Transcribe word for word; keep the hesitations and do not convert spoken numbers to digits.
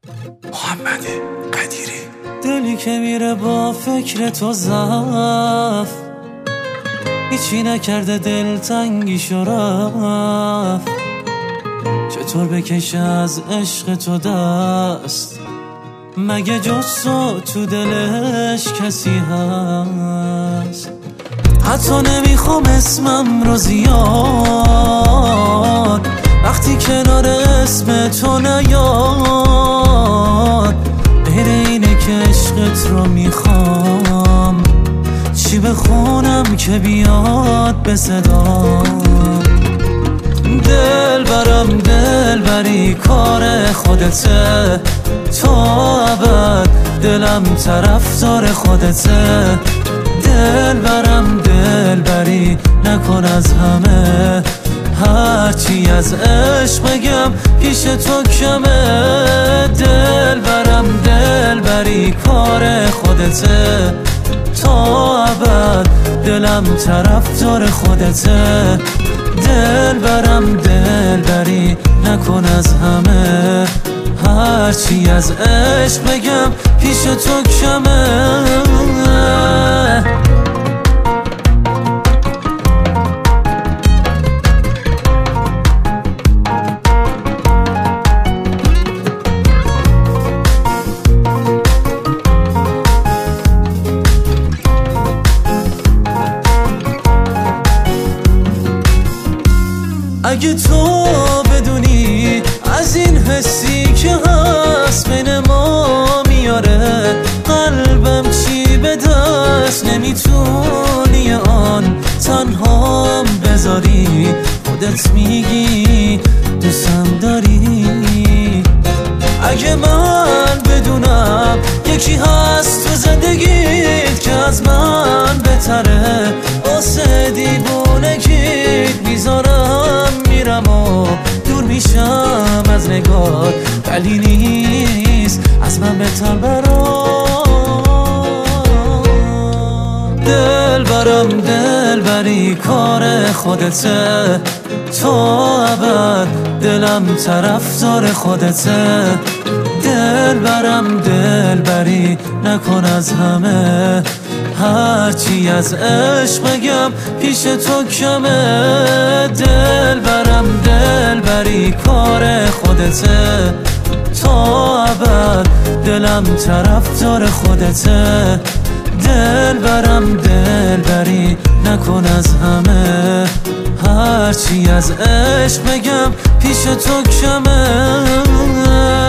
محمد قدیری. دلی که میره با فکر تو زف، هیچی نکرده دلتنگیشو رفت. چطور بکشه از عشق تو دست، مگه جز تو تو دلش کسی هست؟ حتی نمیخوام اسمم رو زیاد، وقتی کنار اسم تو نیاد. غیر اینه که عشقت رو میخوام، چی بخونم که بیاد به صدا؟ دل برم دل بری کار خودته، تو ابد دلم طرفدار خودته. دل برم دل بری نکن از همه، هرچی از عشق بگم پیش تو کمه. دل برم دل بری کار خودته، تا ابد دلم طرفدار خودته. دل برم دل بری نکن از همه، هرچی از عشق بگم پیش تو کمه. اگه تو بدونی از این حسی که هست بین ما میاره، قلبم چی به دست نمیتونی آن تنهام بذاری. خودت میگی دوستم داری، اگه من بدونم یکی هست تو زندگیت که از من بهتره، واسه دیوونگیت میذارم میرم و دور میشم از نگات. ولی نیست از من بهتر برام. دل برم دل بری کار خودته، تو ابد دلم طرفدار خودته. دل برم دل بری نکن از همه، هرچی از عشق بگم پیش تو کمه. دل برم دل بری کار خودته، تا ابد دلم طرفدار خودته. دل برم دل بری نکن از همه، هرچی از عشق بگم پیش تو کمه.